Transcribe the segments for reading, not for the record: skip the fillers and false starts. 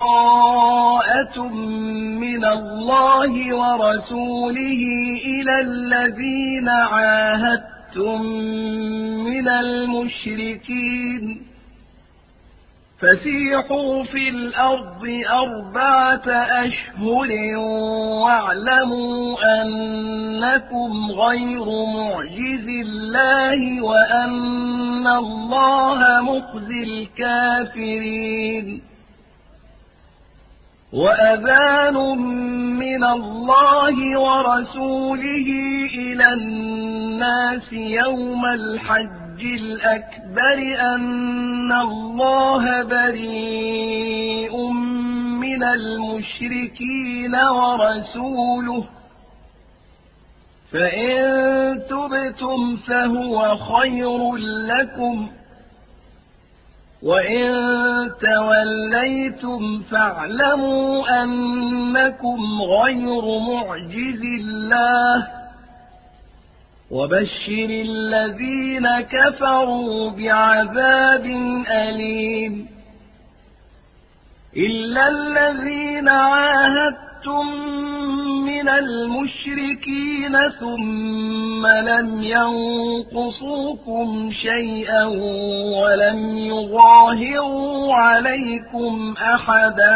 براءة من الله ورسوله إلى الذين عاهدتم من المشركين فسيحوا في الأرض 4 أشهر واعلموا أنكم غير معجز الله وأن الله مخزي الكافرين وأذان من الله ورسوله إلى الناس يوم الحج الأكبر أن الله بريء من المشركين ورسوله فإن تبتم فهو خير لكم وإن توليتم فاعلموا أنكم غير معجز الله وبشر الذين كفروا بعذاب أليم إلا الذين عاهدتم من المشركين ثم لم ينقصوكم شيئا ولم يظاهروا عليكم أحدا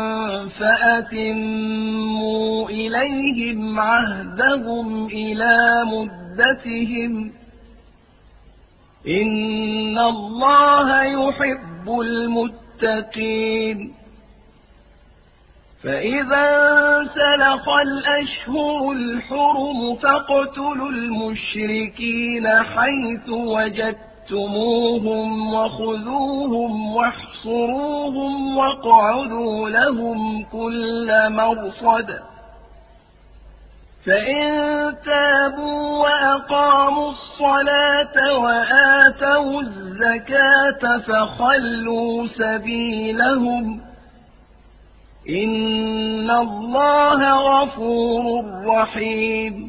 فأتموا إليهم عهدهم إلى مدتهم إن الله يحب المتقين فإذا انسلخ الأشهر الحرم فاقتلوا المشركين حيث وجدتموهم وخذوهم واحصروهم واقعدوا لهم كل مرصد فإن تابوا وأقاموا الصلاة وآتوا الزكاة فخلوا سبيلهم إن الله غفور رحيم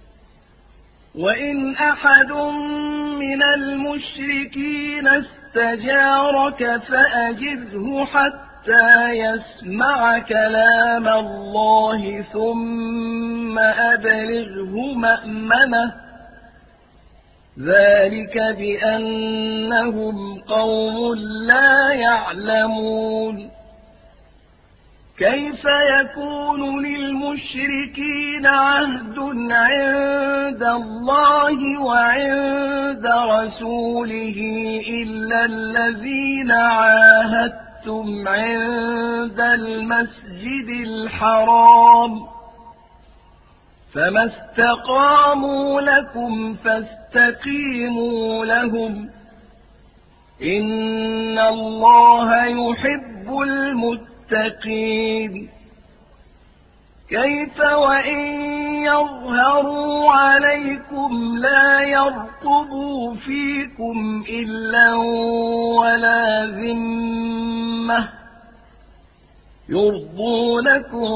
وإن أحد من المشركين استجارك فأجره حتى يسمع كلام الله ثم أبلغه مأمنه ذلك بأنهم قوم لا يعلمون كيف يكون للمشركين عهد عند الله وعند رسوله إلا الذين عاهدتم عند المسجد الحرام فما استقاموا لكم فاستقيموا لهم إن الله يحب المتقين كيف وإن يظهروا عليكم لا يرقبوا فيكم إلا ولا ذمة يرضونكم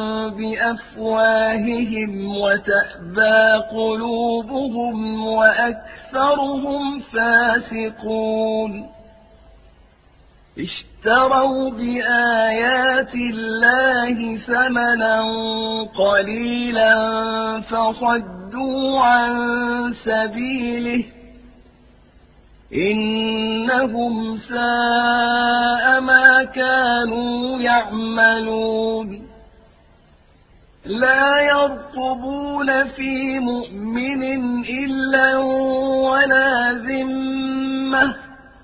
بأفواههم وتأبى قلوبهم وأكثرهم فاسقون اشتروا بآيات الله ثمنا قليلا فصدوا عن سبيله إنهم ساء ما كانوا يعملون لا يرقبون في مؤمن إلا ولا ذمة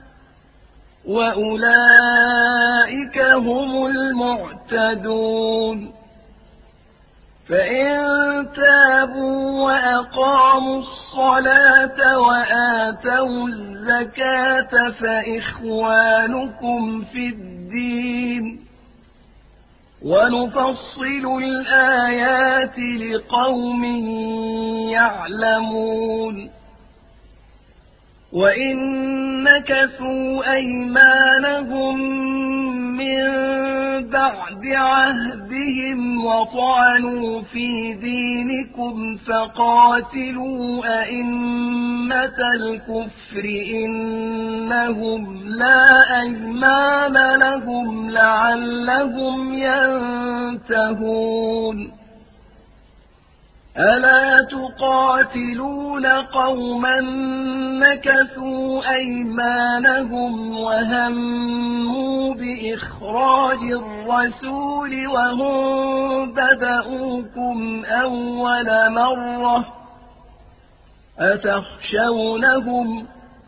وأولئك هم المعتدون فإن تابوا وأقاموا الصلاة وآتوا الزكاة فإخوانكم في الدين ونفصل الآيات لقوم يعلمون وإن نكثوا أيمانهم من بعد عهدهم وطعنوا في دينكم فقاتلوا أئمة الكفر إنهم لا أيمان لهم لعلهم ينتهون ألا تقاتلون قوما نكثوا أيمانهم وهموا بإخراج الرسول وهم بدؤوكم أول مرة أتخشونهم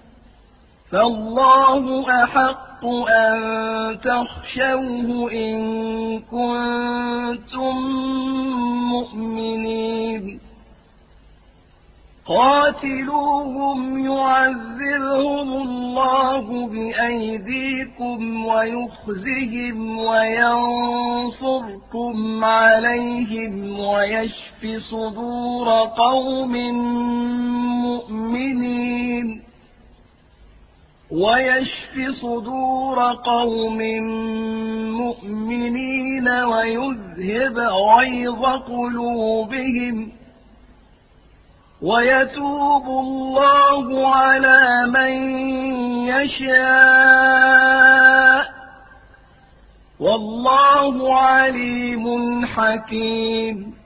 فالله أحق أن تخشوه إن كنتم مؤمنين قاتلوهم يعذبهم الله بأيديكم ويخزهم وينصركم عليهم ويشف صدور قوم مؤمنين ويذهب غيظ قلوبهم ويتوب الله على من يشاء والله عليم حكيم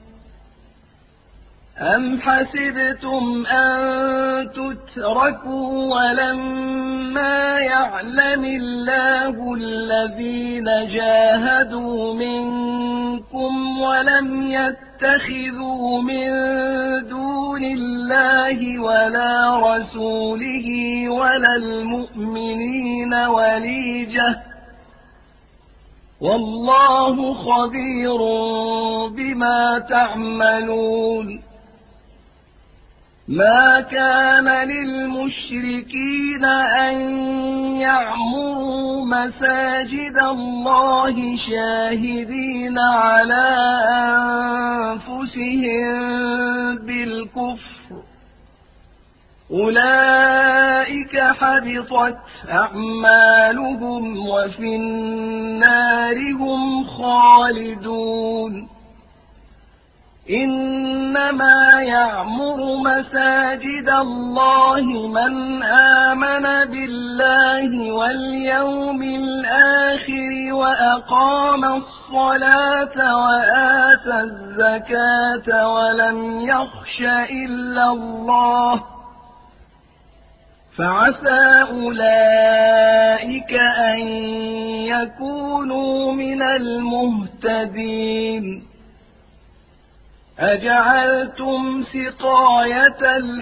أم حسبتم أن تتركوا ولما يعلم الله الذين جاهدوا منكم ولم يتخذوا من دون الله ولا رسوله ولا المؤمنين وليجة والله خبير بما تعملون ما كان للمشركين أن يعمروا مساجد الله شاهدين على أنفسهم بالكفر أولئك حبطت أعمالهم وفي النار هم خالدون إنما يعمر مساجد الله من آمن بالله واليوم الآخر وأقام الصلاة وآتى الزكاة ولم يخش إلا الله فعسى أولئك أن يكونوا من المهتدين أجعلتم سقاية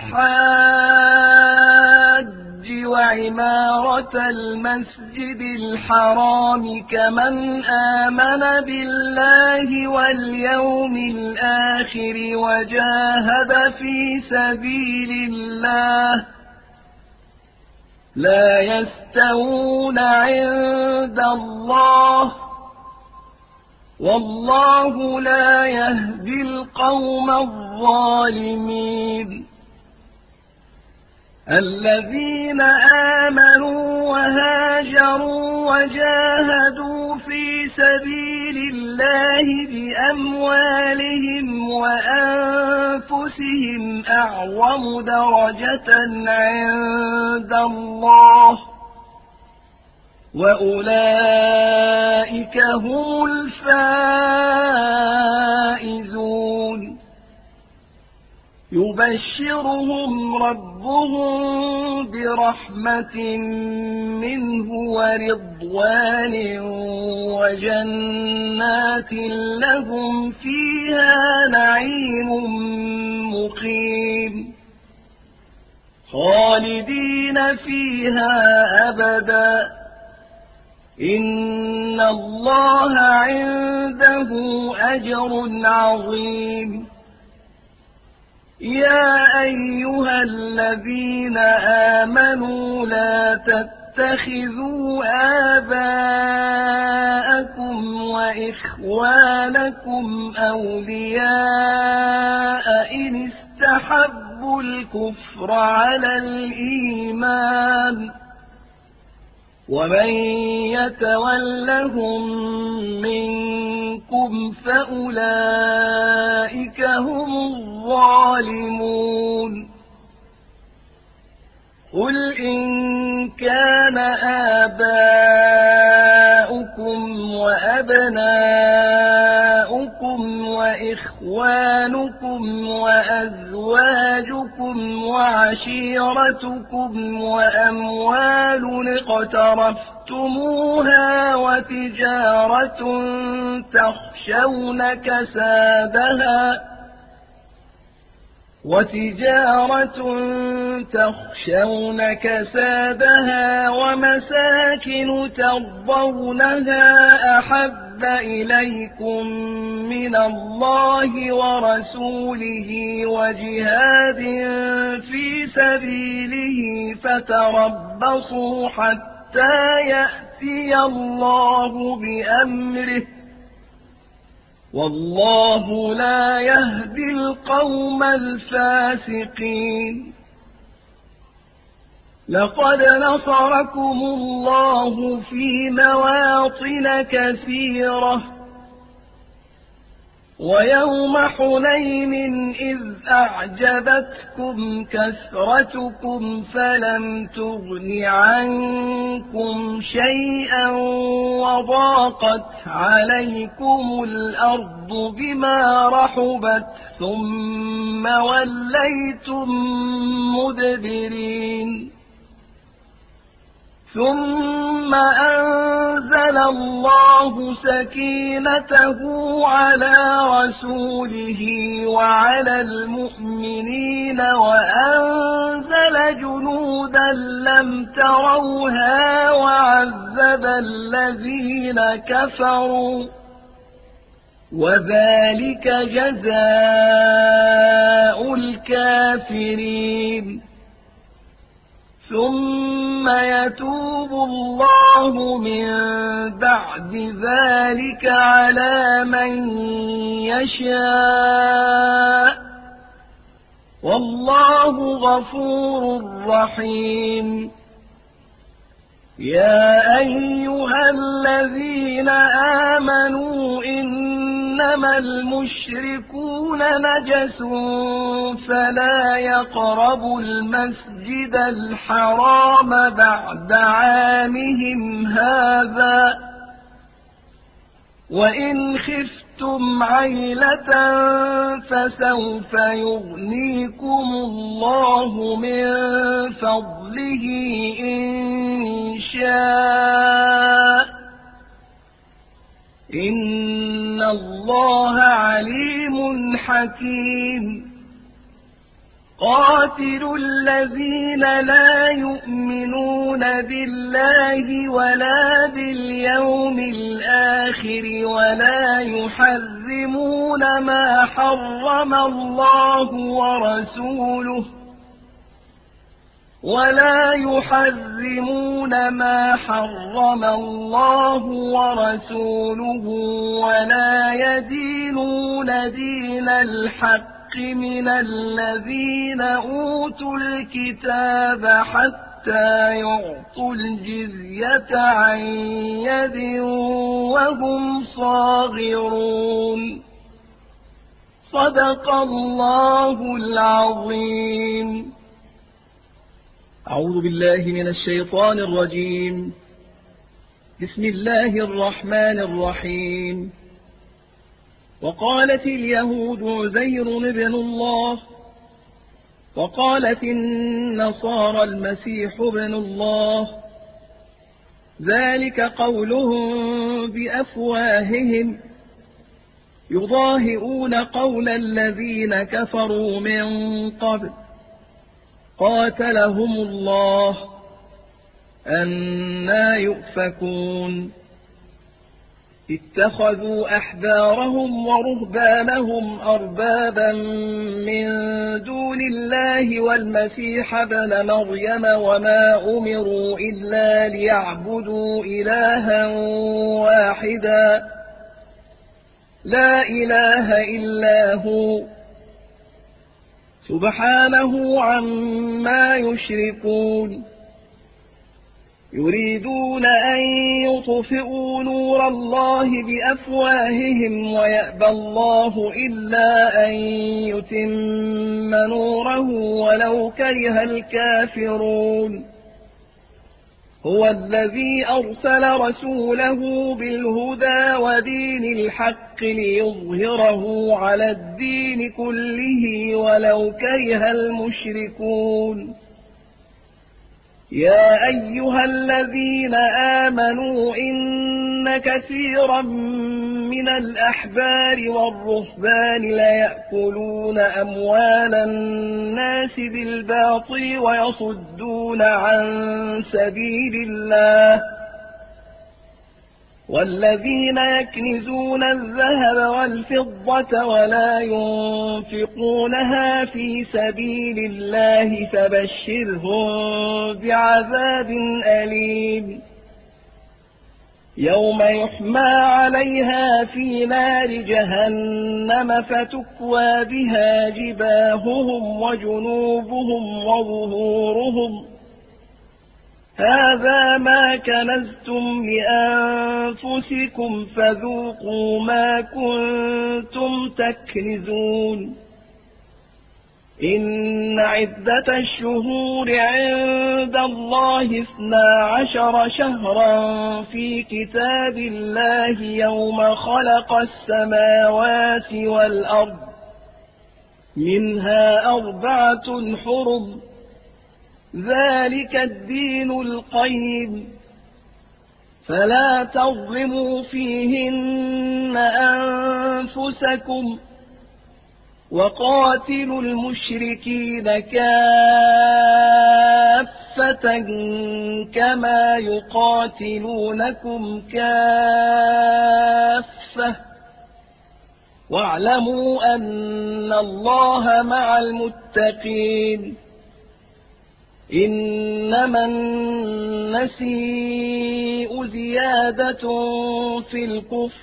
الحاج وعمارة المسجد الحرام كمن آمن بالله واليوم الآخر وجاهد في سبيل الله لا يستوون عند الله والله لا يهدي القوم الظالمين الذين آمنوا وهاجروا وجاهدوا في سبيل الله بأموالهم وأنفسهم أعظم درجة عند الله وأولئك هم الفائزون يبشرهم ربهم برحمة منه ورضوان وجنات لهم فيها نعيم مقيم خالدين فيها أبدا إن الله عنده أجر عظيم يا أيها الذين آمنوا لا تتخذوا آباءكم وإخوانكم أولياء إن استحبوا الكفر على الإيمان ومن يتولهم منكم تَكْفُرُوهُمْ فَأُولَئِكَ هُمُ الظَّالِمُونَ قُلْ إِن كَانَ آبَاؤُكُمْ وَأَبْنَاؤُكُمْ وَإِخْوَانُكُمْ وَأَزْوَاجُكُمْ وَعَشِيرَتُكُمْ وَأَمْوَالٌ اقْتَرَفْتُمُوهَا وتجارة تخشون كسادها ومساكن ترضونها أحب إليكم من الله ورسوله وجهاد في سبيله فتربصوا حتى يأتي الله بأمره والله لا يهدي القوم الفاسقين لقد نصركم الله في مواطن كثيرة ويوم حنين إذ أعجبتكم كثرتكم فلم تغن عنكم شيئا وضاقت عليكم الأرض بما رحبت ثم وليتم مدبرين ثم أنزل الله سكينته على رسوله وعلى المؤمنين وأنزل جنودا لم تروها وعذب الذين كفروا وذلك جزاء الكافرين ثم يتوب الله من بعد ذلك على من يشاء والله غفور رحيم يا أيها الذين آمنوا إنما المشركون نجس فلا يقربوا المسجد الحرام بعد عامهم هذا وإن خفتم عيلة فسوف يغنيكم الله من فضله إن شاء إن الله عليم حكيم قاتلوا الذين لا يؤمنون بالله ولا باليوم الآخر ولا يحرمون ما حرم الله ورسوله ولا يدينون دين الحق من الذين أوتوا الكتاب حتى يعطوا الجزية عن يد وهم صاغرون صدق الله العظيم. أعوذ بالله من الشيطان الرجيم. بسم الله الرحمن الرحيم. وقالت اليهود عزير ابن الله وقالت النصارى المسيح ابن الله ذلك قولهم بأفواههم يضاهئون قول الذين كفروا من قبل قاتلهم الله أنى يؤفكون اتخذوا أحبارهم ورهبانهم أربابا من دون الله والمسيح ابن مريم وما أمروا إلا ليعبدوا إلها واحدا لا إله إلا هو سبحانه عما يشركون يريدون أن يطفئوا نور الله بأفواههم ويأبى الله إلا أن يتم نوره ولو كره الكافرون هو الذي أرسل رسوله بالهدى ودين الحق ليظهره على الدين كله ولو كره المشركون يا أيها الذين آمنوا إن كثيرا من الأحبار والرهبان ليأكلون أموال الناس بالباطل ويصدون عن سبيل الله والذين يكنزون الذهب والفضة ولا ينفقونها في سبيل الله فبشرهم بعذاب أليم يوم يحمى عليها في نار جهنم فتكوى بها جباههم وجنوبهم وظهورهم هذا ما كنزتم لأنفسكم فذوقوا ما كنتم تكنزون إن عدة الشهور عند الله 12 شهرا في كتاب الله يوم خلق السماوات والأرض منها 4 حرم ذلك الدين القيم فلا تظلموا فيهن أنفسكم وقاتلوا المشركين كافة كما يقاتلونكم كافة واعلموا أن الله مع المتقين إنما النسيء زيادة في الكفر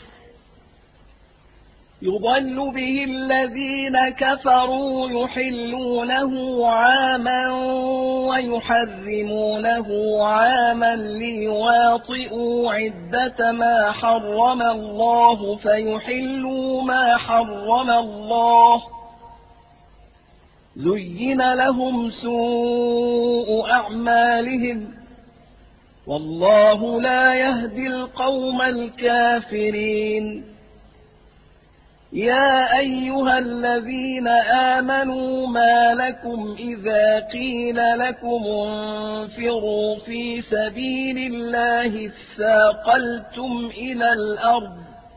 يضل به الذين كفروا يحلونه عاما ويحرمونه عاما ليواطئوا عدة ما حرم الله فيحلوا ما حرم الله زين لهم سوء أعمالهم والله لا يهدي القوم الكافرين يا أيها الذين آمنوا ما لكم إذا قيل لكم انفروا في سبيل الله اثاقلتم إلى الأرض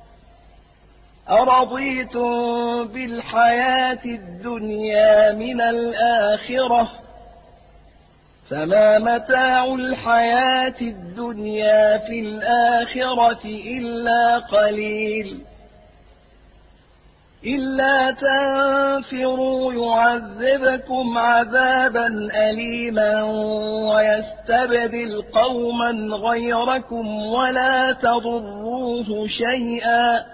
أرضيتم بالحياة الدنيا من الآخرة فما متاع الحياة الدنيا في الآخرة إلا قليل إلا تنفروا يعذبكم عذابا أليما ويستبدل قوما غيركم ولا تضروه شيئا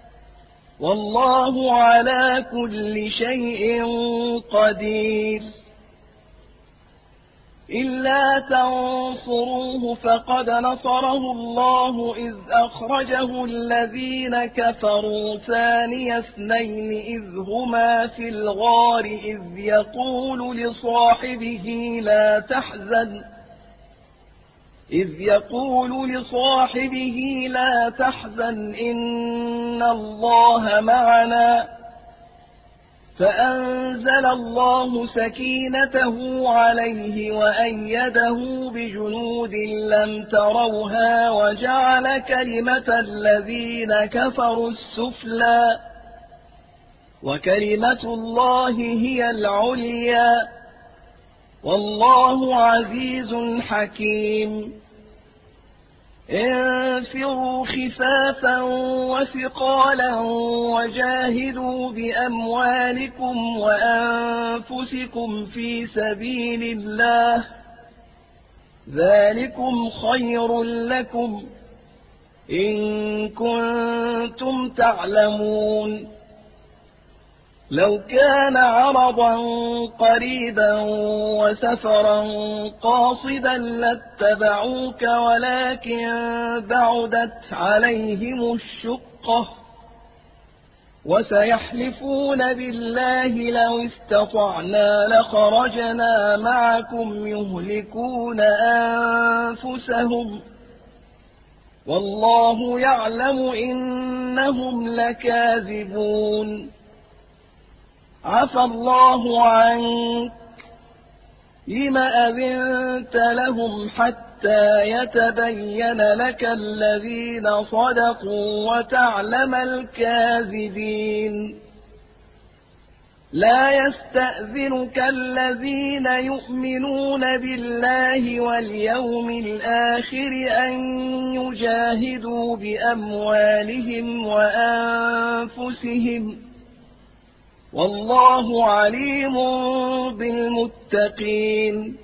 والله على كل شيء قدير إلا تنصروه فقد نصره الله إذ أخرجه الذين كفروا ثاني اثنين إذ هما في الغار إذ يقول لصاحبه لا تحزن إن الله معنا فأنزل الله سكينته عليه وأيده بجنود لم تروها وجعل كلمة الذين كفروا السفلى وكلمة الله هي العليا والله عزيز حكيم انفروا خفافا وثقالا وجاهدوا بأموالكم وأنفسكم في سبيل الله ذلكم خير لكم إن كنتم تعلمون لو كان عرضا قريبا وسفرا قاصدا لاتبعوك ولكن بعدت عليهم الشقة وسيحلفون بالله لو استطعنا لخرجنا معكم يهلكون أنفسهم والله يعلم إنهم لكاذبون عفى الله عنك لم أذنت لهم حتى يتبين لك الذين صدقوا وتعلم الكاذبين لا يستأذنك الذين يؤمنون بالله واليوم الآخر أن يجاهدوا بأموالهم وأنفسهم والله عليم بالمتقين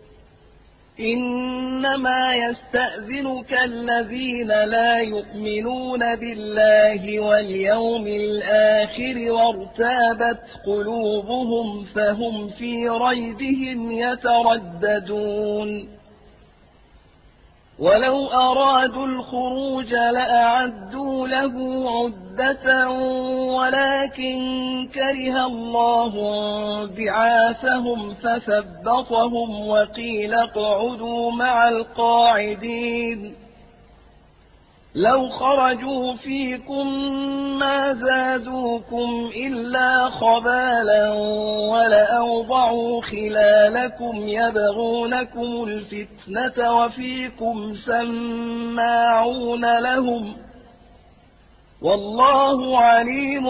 إنما يستأذنك الذين لا يؤمنون بالله واليوم الآخر وارتابت قلوبهم فهم في ريبهم يترددون ولو أرادوا الخروج لأعدوا له عدة ولكن كره الله بعاثهم فثبطهم وقيل اقعدوا مع القاعدين لو خرجوا فيكم ما زادوكم إلا خبالا ولأوضعوا خلالكم يبغونكم الفتنة وفيكم سماعون لهم والله عليم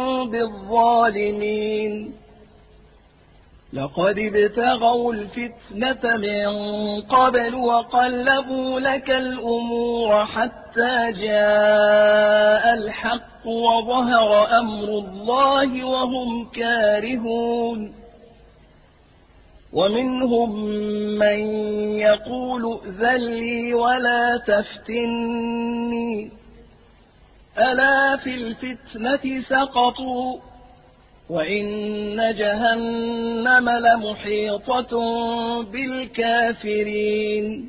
بالظالمين لقد ابتغوا الفتنة من قبل وقلبوا لك الأمور حتى جاء الحق وظهر أمر الله وهم كارهون ومنهم من يقول ائذن لي ولا تفتني ألا في الفتنة سقطوا وإن جهنم لمحيطة بالكافرين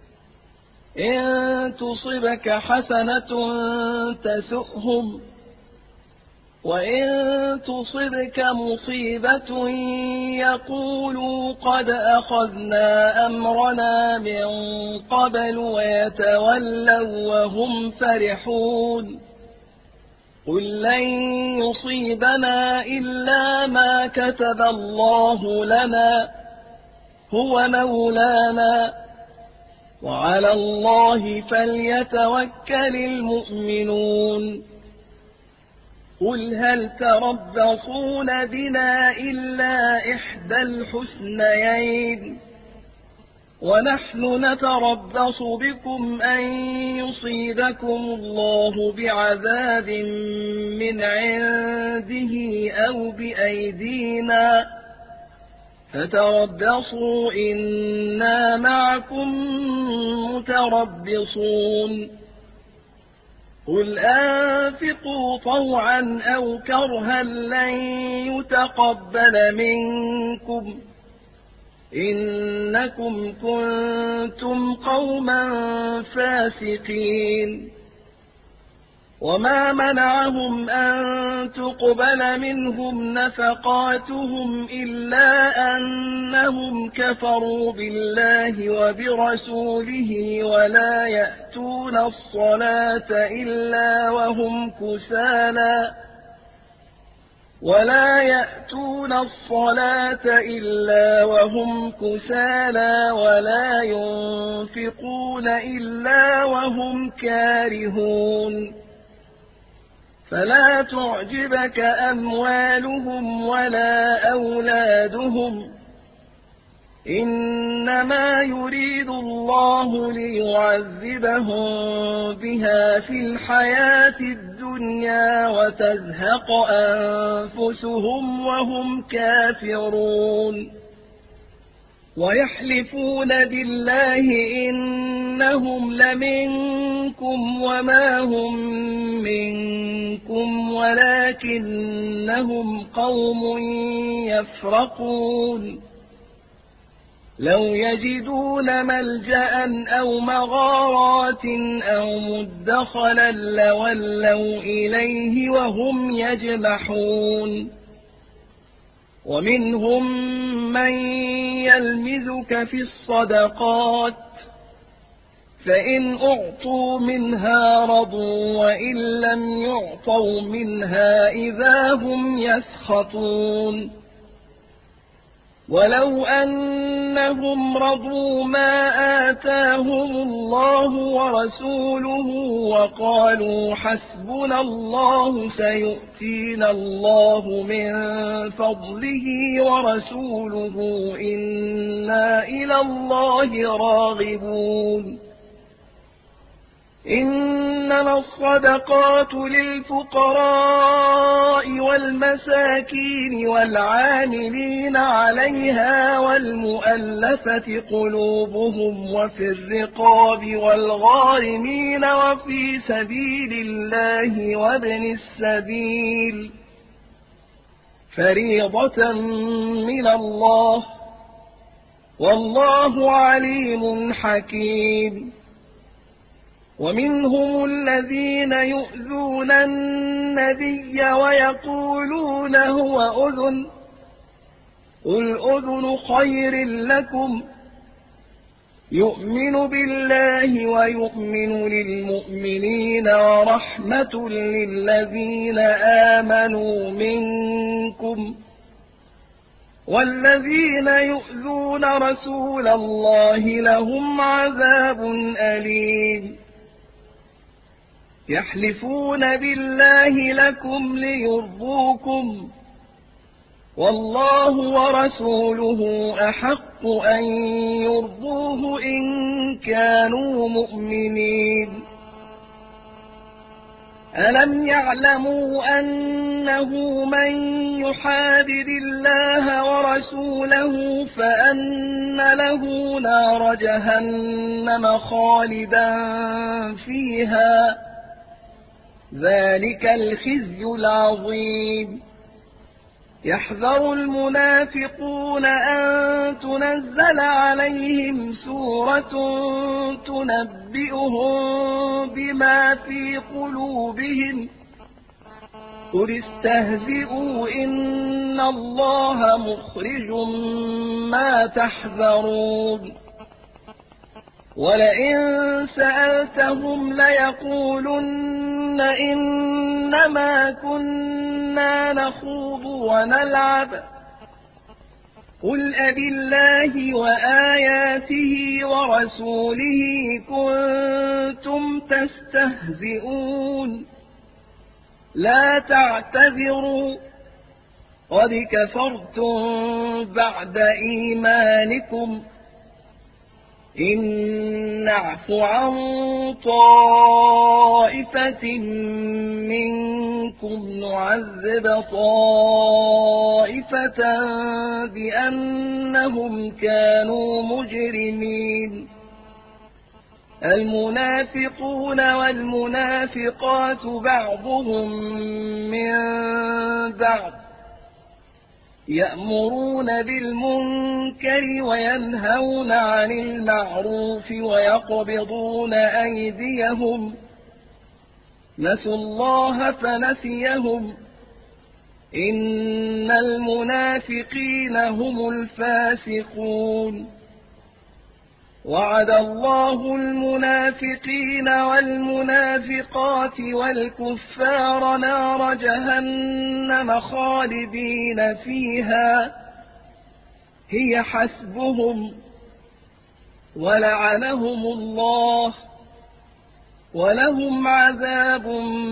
إن تصبك حسنة تسؤهم وإن تصبك مصيبة يقولوا قد أخذنا أمرنا من قبل ويتولوا وهم فرحون قل لن يصيبنا إلا ما كتب الله لنا هو مولانا وعلى الله فليتوكل المؤمنون قل هل تربصون بنا إلا إحدى الحسنيين ونحن نتربص بكم أن يصيبكم الله بعذاب من عنده أو بأيدينا فتربصوا إنا معكم متربصون قل أنفقوا طوعا أو كرها لن يتقبل منكم إنكم كنتم قوما فاسقين وما منعهم أن تقبل منهم نفقاتهم إلا أنهم كفروا بالله وبرسوله ولا يأتون الصلاة إلا وهم كسالى ولا ينفقون إلا وهم كارهون فلا تعجبك أموالهم ولا أولادهم إنما يريد الله ليعذبهم بها في الحياة الدنيا وتزهق أنفسهم وهم كافرون ويحلفون بالله إنهم لمنكم وما هم منكم ولكنهم قوم يفرقون لو يجدون ملجأ أو مغارات أو مدخلا لولوا إليه وهم يجمحون ومنهم من يلمزك في الصدقات فإن أعطوا منها رضوا وإن لم يعطوا منها إذا هم يسخطون ولو أنهم رضوا ما آتاهم الله ورسوله وقالوا حسبنا الله سيؤتينا الله من فضله ورسوله إنا إلى الله راغبون إنما الصدقات للفقراء والمساكين والعاملين عليها والمؤلفة قلوبهم وفي الرقاب والغارمين وفي سبيل الله وابن السبيل فريضة من الله والله عليم حكيم ومنهم الذين يؤذون النبي ويقولون هو أذن قل أذن خير لكم يؤمن بالله ويؤمن للمؤمنين ورحمة للذين آمنوا منكم والذين يؤذون رسول الله لهم عذاب أليم يحلفون بالله لكم ليرضوكم والله ورسوله أحق أن يرضوه إن كانوا مؤمنين ألم يعلموا أنه من يحادد الله ورسوله فأن له نار جهنم خالدا فيها ذلك الخزي العظيم يحذر المنافقون أن تنزل عليهم سورة تنبئهم بما في قلوبهم قل استهزئوا إن الله مخرج ما تحذرون ولئن سألتهم ليقولن إنما كنا نخوض ونلعب قل أبالله وآياته ورسوله كنتم تستهزئون لا تعتذروا قد كفرتم بعد إيمانكم إن نعف عن طائفة منكم نعذب طائفة بأنهم كانوا مجرمين المنافقون والمنافقات بعضهم من بعض يأمرون بالمنكر وينهون عن المعروف ويقبضون أيديهم نسوا الله فنسيهم إن المنافقين هم الفاسقون وعد الله المنافقين والمنافقات والكفار نار جهنم خالدين فيها هي حسبهم ولعنهم الله ولهم عذاب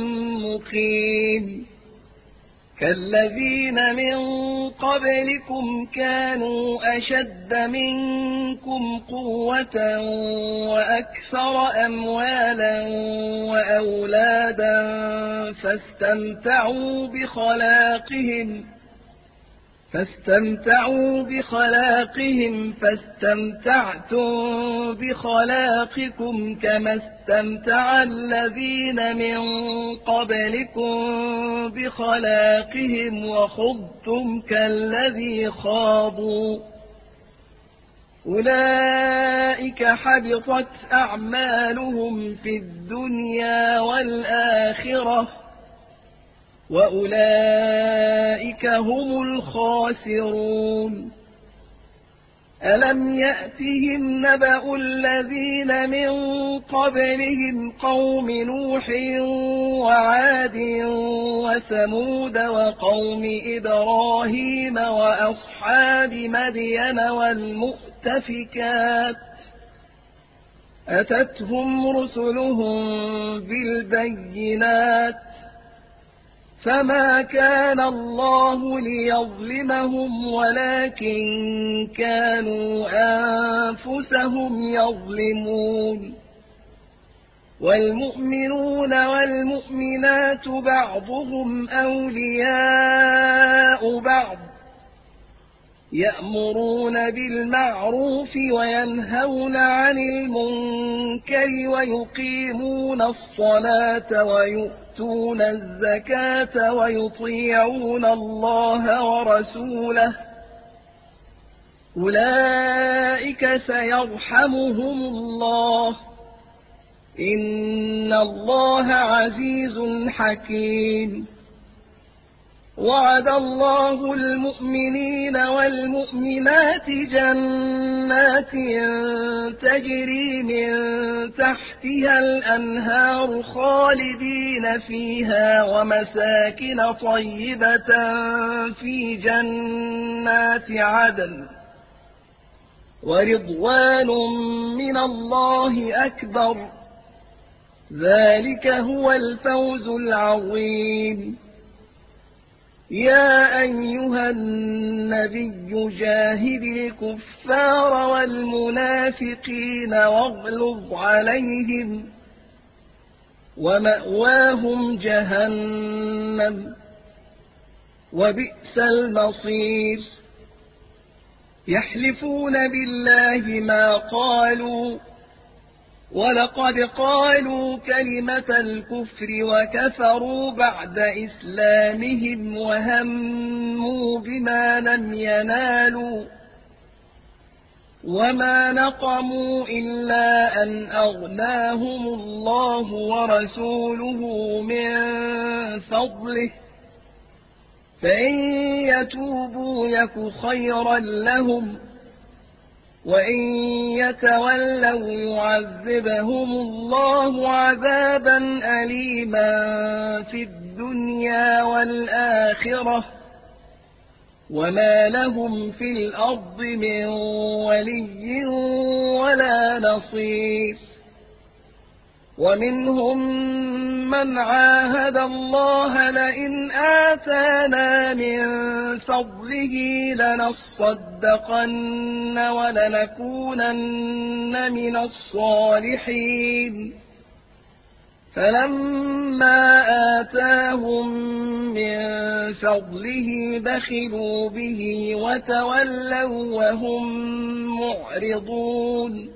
مقيم كالذين من قبلكم كانوا أشد منكم قوة وأكثر أموالا وأولادا فاستمتعوا فاستمتعوا بخلاقهم فاستمتعتم بخلاقكم كما استمتع الذين من قبلكم بخلاقهم وخضتم كالذي خاضوا أولئك حبطت أعمالهم في الدنيا والآخرة وأولئك هم الخاسرون ألم يأتهم نبأ الذين من قبلهم قوم نوح وعاد وثمود وقوم إبراهيم وأصحاب مدين والمؤتفكات أتتهم رسلهم بالبينات فما كان الله ليظلمهم ولكن كانوا أنفسهم يظلمون والمؤمنون والمؤمنات بعضهم أولياء بعض يأمرون بالمعروف وينهون عن المنكر ويقيمون الصلاة ويؤتون الزكاة ويطيعون الله ورسوله أولئك سيرحمهم الله إن الله عزيز حكيم وعد الله المؤمنين والمؤمنات جنات تجري من تحتها الأنهار خالدين فيها ومساكن طيبة في جنات عدن ورضوان من الله أكبر ذلك هو الفوز العظيم يا أيها النبي جاهد الكفار والمنافقين واغلظ عليهم ومأواهم جهنم وبئس المصير يحلفون بالله ما قالوا ولقد قالوا كلمة الكفر وكفروا بعد إسلامهم وهموا بما لم ينالوا وما نقموا إلا أن أغناهم الله ورسوله من فضله فإن يتوبوا يك خيرا لهم وإن يتولوا يعذبهم الله عذابا أليما في الدنيا والآخرة وما لهم في الأرض من ولي ولا نصير ومنهم من عاهد الله لئن آتانا من فضله لنصدقن ولنكونن من الصالحين فلما آتاهم من فضله بخلوا به وتولوا وهم معرضون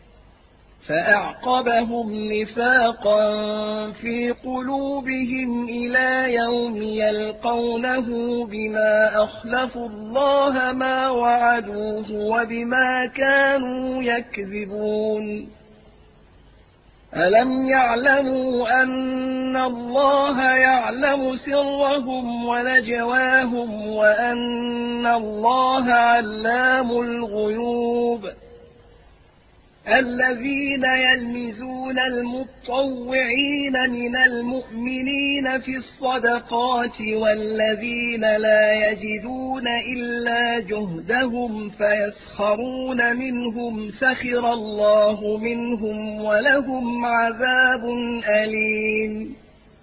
فأعقبهم نفاقا في قلوبهم إلى يوم يلقونه بما أخلفوا الله ما وعدوه وبما كانوا يكذبون ألم يعلموا أن الله يعلم سرهم ونجواهم وأن الله علام الغيوب الذين يلمزون المطوعين من المؤمنين في الصدقات والذين لا يجدون إلا جهدهم فيسخرون منهم سخر الله منهم ولهم عذاب أليم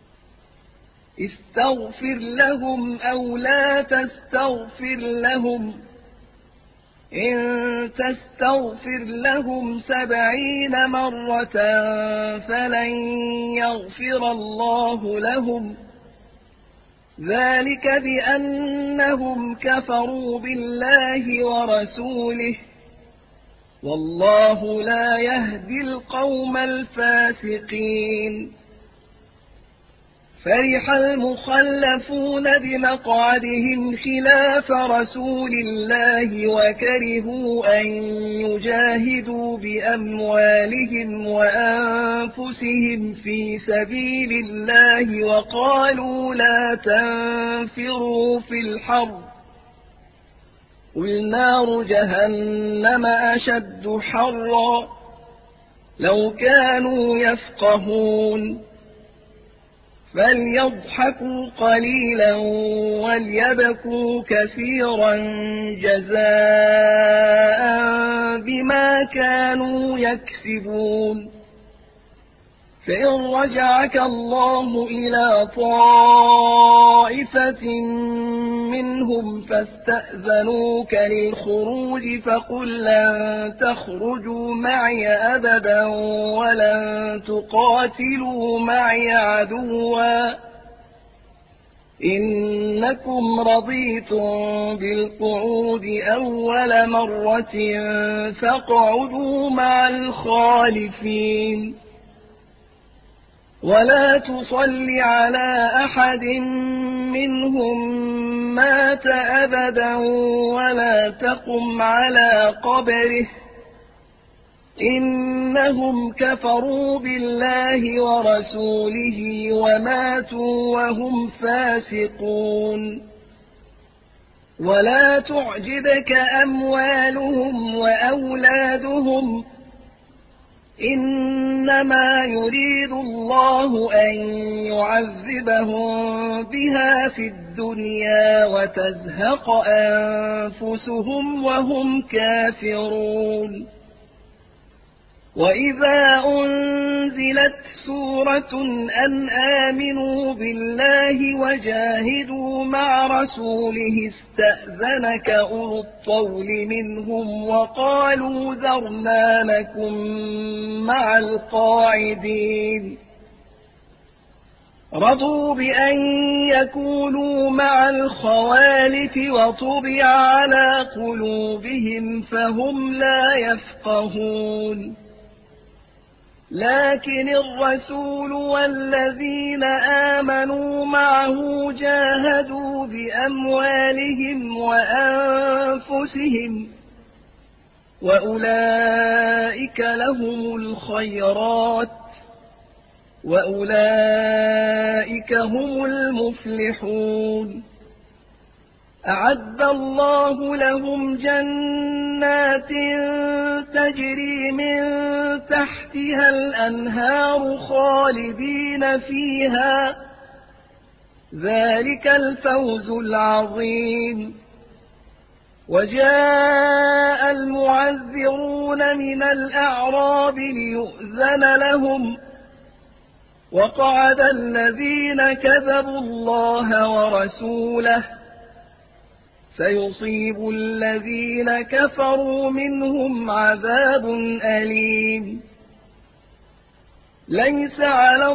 استغفر لهم أو لا تستغفر لهم إن تستغفر لهم 70 مرة فلن يغفر الله لهم ذلك بأنهم كفروا بالله ورسوله والله لا يهدي القوم الفاسقين فرح المخلفون بمقعدهم خلاف رسول الله وكرهوا أن يجاهدوا بأموالهم وأنفسهم في سبيل الله وقالوا لا تنفروا في الحر قل نار جهنم أشد حرا لو كانوا يفقهون فليضحكوا قليلا وليبكوا كثيرا جزاء بما كانوا يكسبون فإن رجعك الله إلى طائفة منهم فاستأذنوك للخروج فقل لن تخرجوا معي أبدا ولن تقاتلوا معي عدوا إنكم رضيتم بالقعود أول مرة فاقعدوا مع الخالفين ولا تصل على أحد منهم مات أبدا ولا تقم على قبره إنهم كفروا بالله ورسوله وماتوا وهم فاسقون ولا تعجبك أموالهم وأولادهم إنما يريد الله أن يعذبهم بها في الدنيا وتزهق أنفسهم وهم كافرون وإذا أنزلت سورة أن آمنوا بالله وجاهدوا مع رسوله استأذنك أولو الطول منهم وقالوا ذرنا لكم مع القاعدين رضوا بأن يكونوا مع الخوالف وطبع على قلوبهم فهم لا يفقهون لكن الرسول والذين آمنوا معه جاهدوا بأموالهم وأنفسهم وأولئك لهم الخيرات وأولئك هم المفلحون أعد الله لهم جنات تجري من تحتها الأنهار خالدين فيها ذلك الفوز العظيم وجاء المعذرون من الأعراب ليؤذن لهم وقعد الذين كذبوا الله ورسوله سيصيب الذين كفروا منهم عذاب أليم ليس على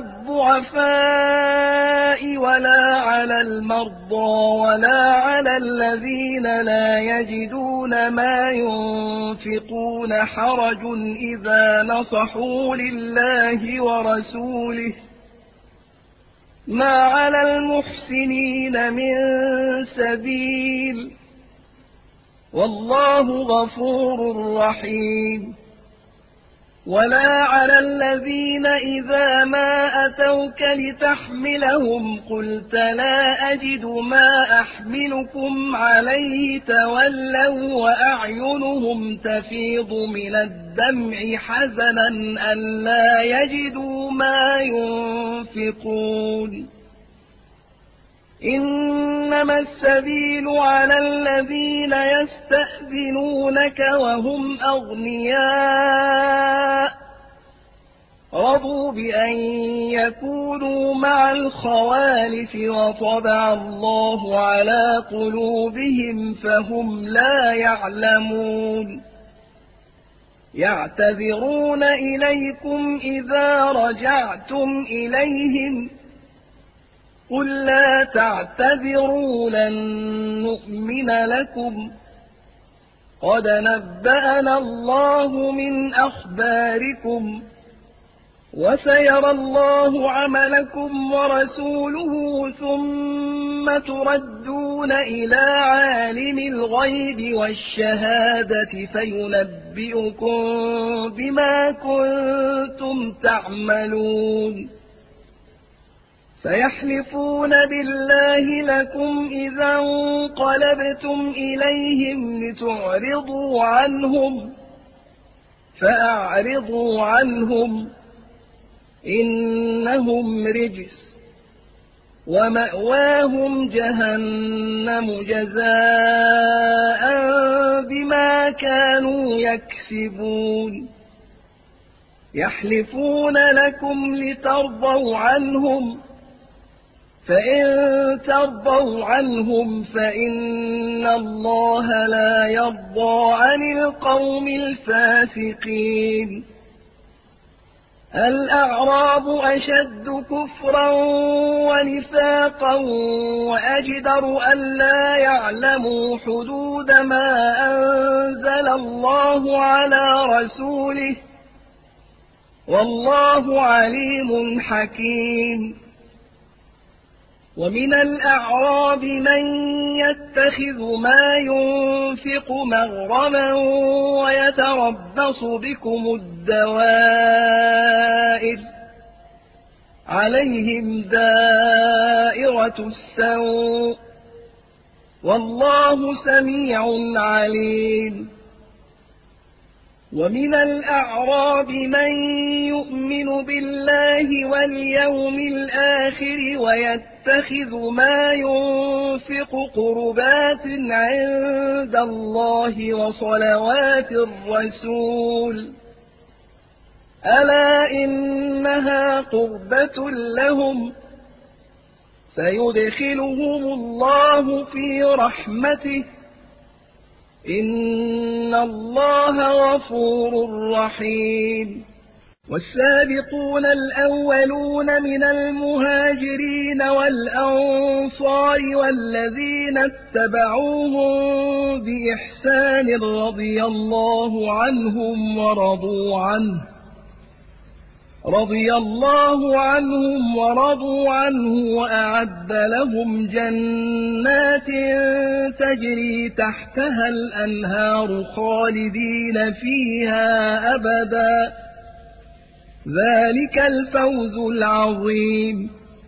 الضعفاء ولا على المرضى ولا على الذين لا يجدون ما ينفقون حرج إذا نصحوا لله ورسوله ما على المحسنين من سبيل والله غفور رحيم ولا على الذين إذا ما أتوك لتحملهم قلت لا أجد ما أحملكم عليه تولوا وأعينهم تفيض من الدمع حزنا ألا يجدوا ما ينفقون إنما السبيل على الذين يستأذنونك وهم أغنياء رضوا بأن يكونوا مع الخوالف وطبع الله على قلوبهم فهم لا يعلمون يعتذرون إليكم إذا رجعتم إليهم قل لا تعتذروا لن نؤمن لكم قد نبأنا الله من أخباركم وسيرى الله عملكم ورسوله ثم تردون إلى عالم الغيب والشهادة فينبئكم بما كنتم تعملون سيحلفون بالله لكم إذا انقلبتم إليهم لتعرضوا عنهم فأعرضوا عنهم إنهم رجس ومأواهم جهنم جزاء بما كانوا يكسبون يحلفون لكم لترضوا عنهم فإن ترضوا عنهم فإن الله لا يرضى عن القوم الفاسقين الأعراب أشد كفرا ونفاقا وأجدر ألا يعلموا حدود ما أنزل الله على رسوله والله عليم حكيم ومن الأعراب من يتخذ ما ينفق مغرما ويتربص بكم الدوائر عليهم دائرة السوء والله سميع عليم ومن الأعراب من يؤمن بالله واليوم الآخر ويتخذ ما ينفق قربات عند الله وصلوات الرسول ألا إنها قربة لهم سيدخلهم الله في رحمته إن الله غفور رحيم والسابقون الأولون من المهاجرين والأنصار والذين اتبعوهم بإحسان رضي الله عنهم ورضوا عنه وأعد لهم جنات تجري تحتها الأنهار خالدين فيها أبدا ذلك الفوز العظيم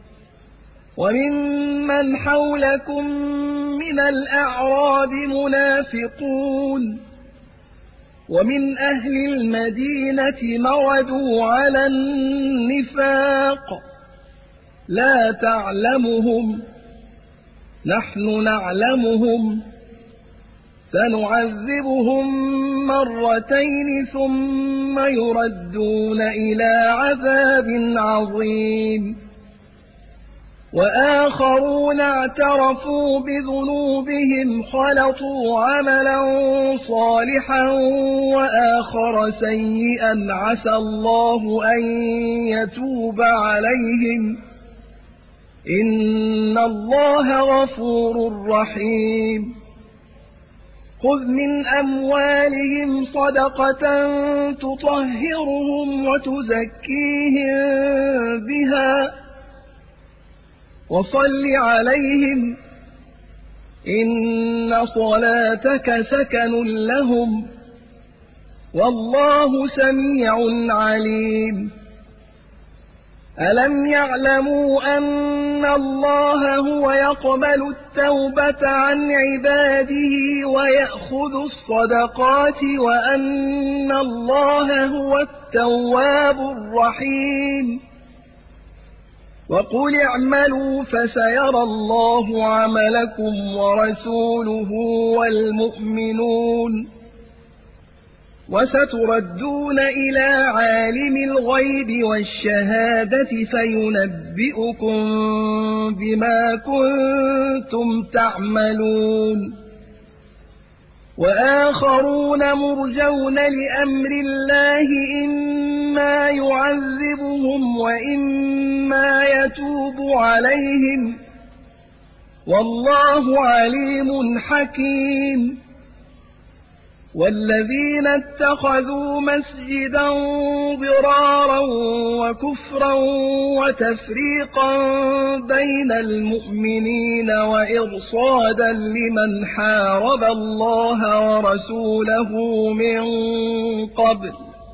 وممن حولكم من الأعراب منافقون ومن أهل المدينة مردوا على النفاق لا تعلمهم نحن نعلمهم سنعذبهم مرتين ثم يردون إلى عذاب عظيم وآخرون اعترفوا بذنوبهم خلطوا عملا صالحا وآخر سيئا عسى الله أن يتوب عليهم إن الله غفور رحيم خذ من أموالهم صدقة تطهرهم وتزكيهم بها وصل عليهم إن صلاتك سكن لهم والله سميع عليم ألم يعلموا أن الله هو يقبل التوبة عن عباده ويأخذ الصدقات وأن الله هو التواب الرحيم وقل اعملوا فسيرى الله عملكم ورسوله والمؤمنون وستردون إلى عالم الغيب والشهادة فينبئكم بما كنتم تعملون وآخرون مرجون لأمر الله إما إما يعذبهم وإما يتوب عليهم والله عليم حكيم والذين اتخذوا مسجدا ضرارا وكفرا وتفريقا بين المؤمنين وإرصادا لمن حارب الله ورسوله من قبل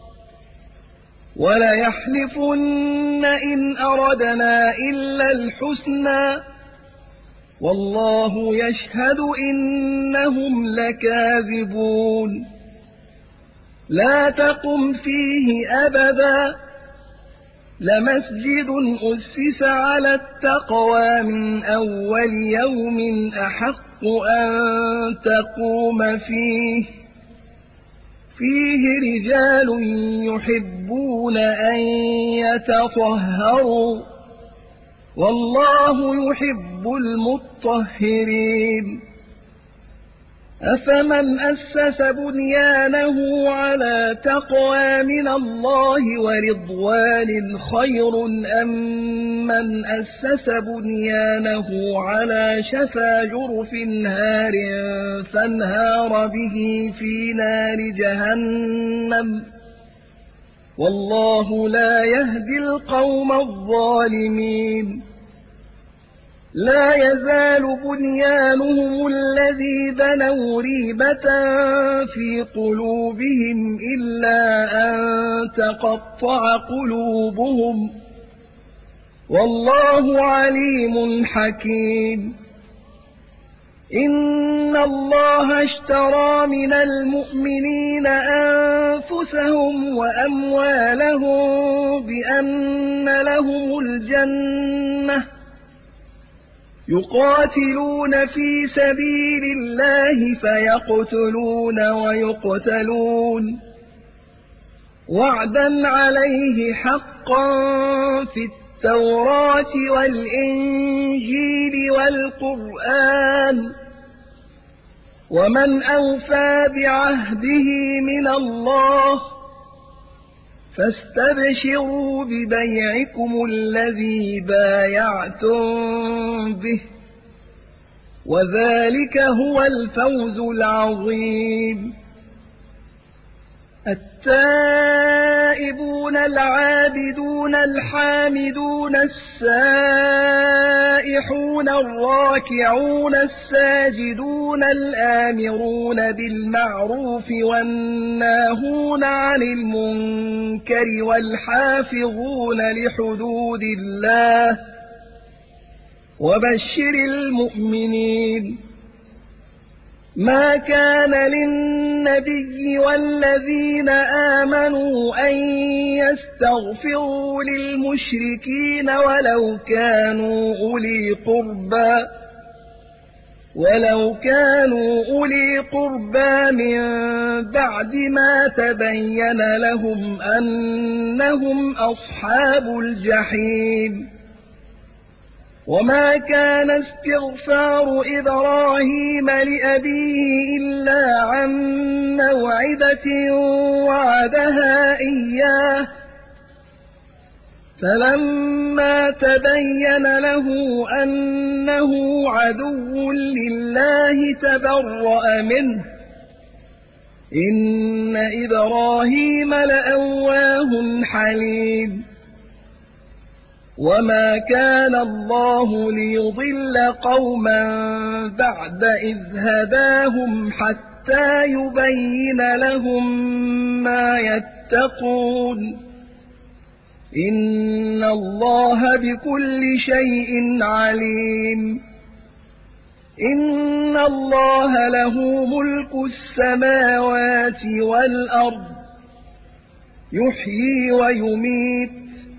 وليحلفن إن أردنا إلا الحسنى والله يشهد إنهم لكاذبون لا تقم فيه أبدا لمسجد أسس على التقوى من أول يوم أحق أن تقوم فيه رجال يحبون أن يتطهروا والله يحب المطهرين أفمن أسس بنيانه على تقوى من الله ورضوان خير أم من أسس بنيانه على شفا جرف هار فانهار به في نار جهنم والله لا يهدي القوم الظالمين لا يزال بنيانهم الذي بنوا ريبة في قلوبهم إلا أن تقطع قلوبهم والله عليم حكيم إن الله اشترى من المؤمنين أنفسهم وأموالهم بأن لهم الجنة يقاتلون في سبيل الله فيقتلون ويقتلون وعدا عليه حقا في التوراة والإنجيل والقرآن ومن أوفى بعهده من الله فاستبشروا ببيعكم الذي بايعتم به وذلك هو الفوز العظيم التائبون العابدون الحامدون السائحون الراكعون الساجدون الآمرون بالمعروف والناهون عن المنكر والحافظون لحدود الله وبشر المؤمنين ما كان للنبي والذين آمنوا أن يستغفروا للمشركين ولو كانوا أولي قربى من بعد ما تبين لهم أنهم أصحاب الجحيم وما كان استغفار إبراهيم لأبيه إلا عن موعدة وعدها إياه فلما تبين له أنه عدو لله تبرأ منه إن إبراهيم لأواه حليم وما كان الله ليضل قوما بعد إذ هداهم حتى يبين لهم ما يتقون إن الله بكل شيء عليم إن الله له ملك السماوات والأرض يحيي ويميت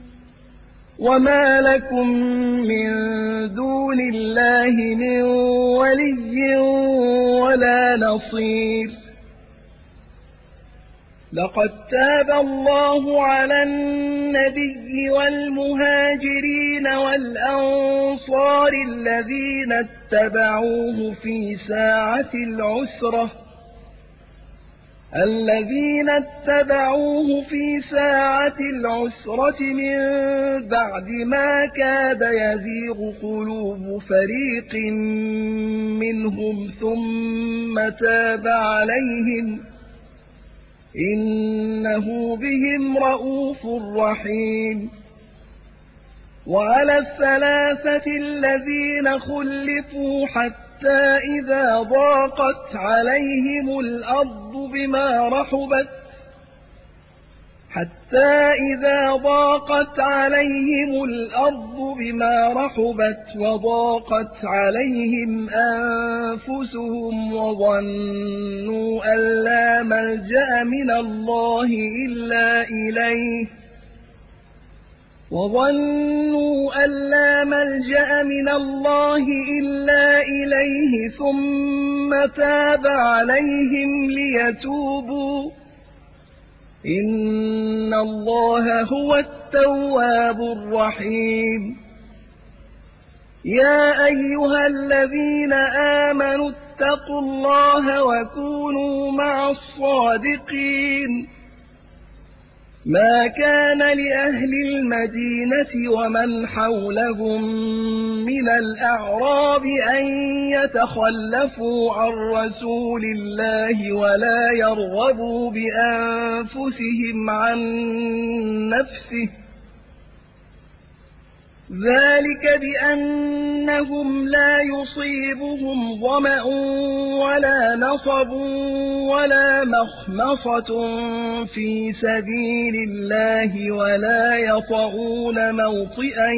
وما لكم من دون الله من ولي ولا نصير لقد تاب الله على النبي والمهاجرين والأنصار الذين اتبعوه في ساعة العسرة الذين اتبعوه في ساعة العسرة من بعد ما كاد يزيغ قلوب فريق منهم ثم تاب عليهم إنه بهم رءوف رحيم وعلى الثلاثة الذين خلفوا حتى إذا ضاقت عليهم الأرض بما رحبت وضاقت عليهم أنفسهم وظنوا أن لا ملجأ من الله إلا إليه ثم تاب عليهم ليتوبوا إن الله هو التواب الرحيم يا أيها الذين آمنوا اتقوا الله وكونوا مع الصادقين ما كان لأهل المدينة ومن حولهم من الأعراب أن يتخلفوا عن رسول الله ولا يرغبوا بأنفسهم عن نفسه ذلك بأنهم لا يصيبهم ظمأ ولا نصب ولا مخمصة في سبيل الله ولا يطؤون موطئا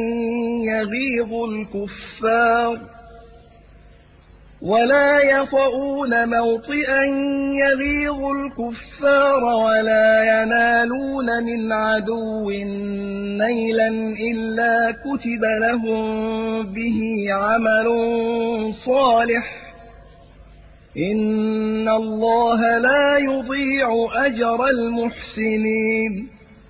يغيظ الكفار ولا ينالون من عدو نيلا إلا كتب لهم به عمل صالح إن الله لا يضيع أجر المحسنين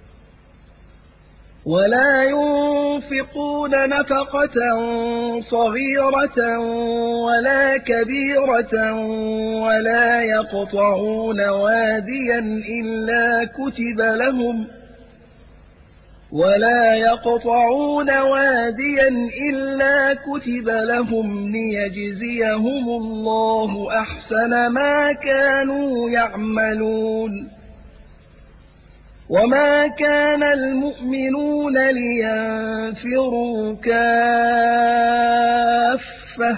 ولا ينفقون نفقة صغيرة ولا كبيرة ولا يقطعون واديا إلا كتب لهم ليجزيهم الله أحسن ما كانوا يعملون وما كان المؤمنون لينفروا كافة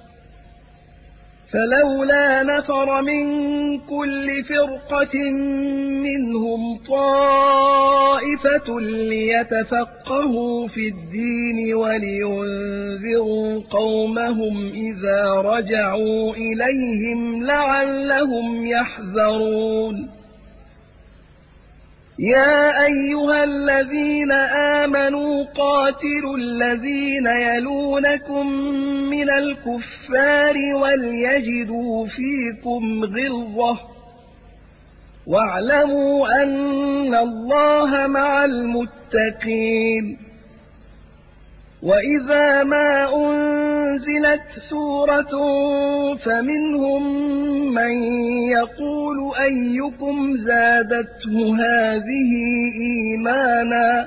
فلولا نفر من كل فرقة منهم طائفة ليتفقهوا في الدين ولينذروا قومهم إذا رجعوا إليهم لعلهم يحذرون يا أيها الذين آمنوا قاتلوا الذين يلونكم من الكفار وليجدوا فيكم غلظة واعلموا أن الله مع المتقين وإذا ما أنزلت سورة فمنهم من يقول أيكم زادته هذه إيمانا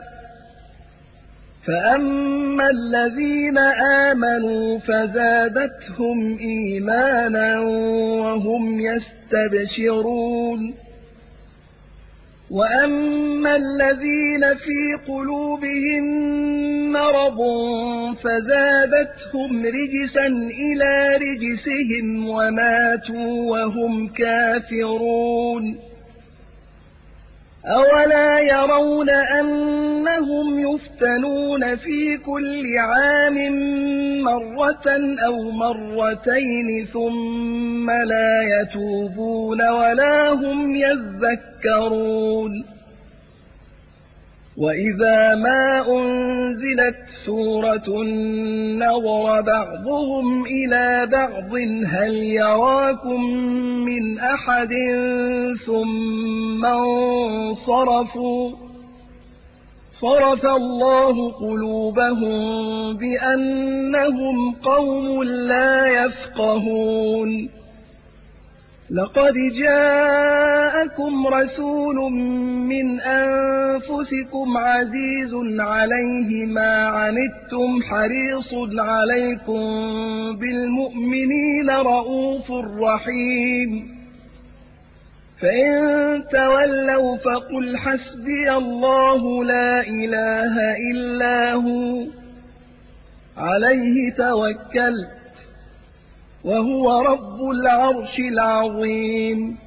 فأما الذين آمنوا فزادتهم إيمانا وهم يستبشرون وأما الذين في قلوبهم مرض فزادتهم رجسا إلى رجسهم وماتوا وهم كافرون أولا يرون أنهم يفتنون في كل عام مرة أو مرتين ثم لا يتوبون ولا هم يذكرون وإذا ما أنزلت سورة نظر بعضهم إلى بعض هل يراكم من أحد ثم انصرفوا صرف الله قلوبهم بأنهم قوم لا يفقهون لقد جاءكم رسول من أنفسكم عزيز عليه ما عنتم حريص عليكم بالمؤمنين رؤوف رحيم فإن تولوا فقل حسبي الله لا إله إلا هو عليه توكلت وهو رب العرش العظيم